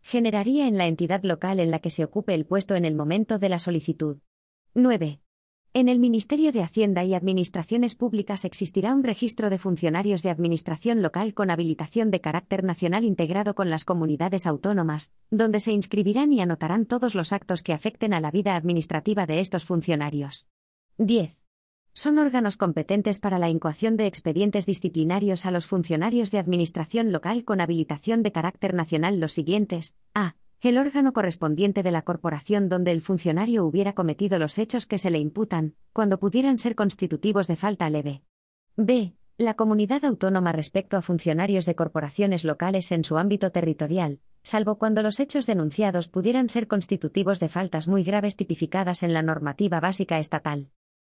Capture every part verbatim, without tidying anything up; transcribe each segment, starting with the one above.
generaría en la entidad local en la que se ocupe el puesto en el momento de la solicitud. nueve. En el Ministerio de Hacienda y Administraciones Públicas existirá un registro de funcionarios de administración local con habilitación de carácter nacional integrado con las comunidades autónomas, donde se inscribirán y anotarán todos los actos que afecten a la vida administrativa de estos funcionarios. diez. Son órganos competentes para la incoación de expedientes disciplinarios a los funcionarios de administración local con habilitación de carácter nacional los siguientes: a. El órgano correspondiente de la corporación donde el funcionario hubiera cometido los hechos que se le imputan, cuando pudieran ser constitutivos de falta leve. b. La comunidad autónoma respecto a funcionarios de corporaciones locales en su ámbito territorial, salvo cuando los hechos denunciados pudieran ser constitutivos de faltas muy graves tipificadas en la normativa básica estatal.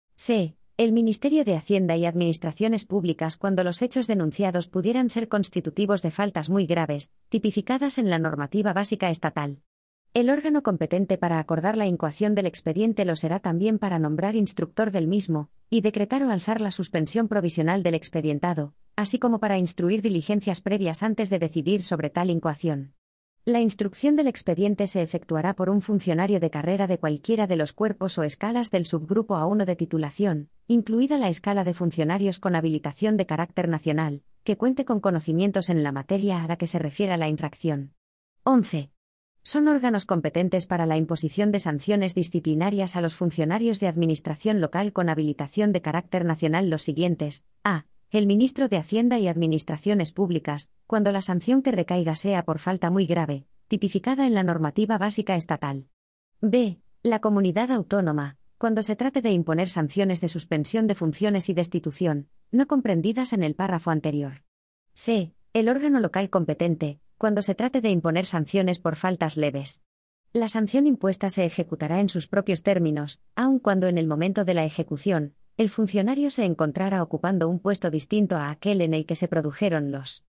c. El Ministerio de Hacienda y Administraciones Públicas cuando los hechos denunciados pudieran ser constitutivos de faltas muy graves, tipificadas en la normativa básica estatal. El órgano competente para acordar la incoación del expediente lo será también para nombrar instructor del mismo, y decretar o alzar la suspensión provisional del expedientado, así como para instruir diligencias previas antes de decidir sobre tal incoación. La instrucción del expediente se efectuará por un funcionario de carrera de cualquiera de los cuerpos o escalas del subgrupo A uno de titulación, incluida la escala de funcionarios con habilitación de carácter nacional, que cuente con conocimientos en la materia a la que se refiera la infracción. once. Son órganos competentes para la imposición de sanciones disciplinarias a los funcionarios de administración local con habilitación de carácter nacional los siguientes: a. El ministro de Hacienda y Administraciones Públicas, cuando la sanción que recaiga sea por falta muy grave, tipificada en la normativa básica estatal. b. La comunidad autónoma, cuando se trate de imponer sanciones de suspensión de funciones y destitución, no comprendidas en el párrafo anterior. c. El órgano local competente, cuando se trate de imponer sanciones por faltas leves. La sanción impuesta se ejecutará en sus propios términos, aun cuando en el momento de la ejecución, el funcionario se encontrara ocupando un puesto distinto a aquel en el que se produjeron los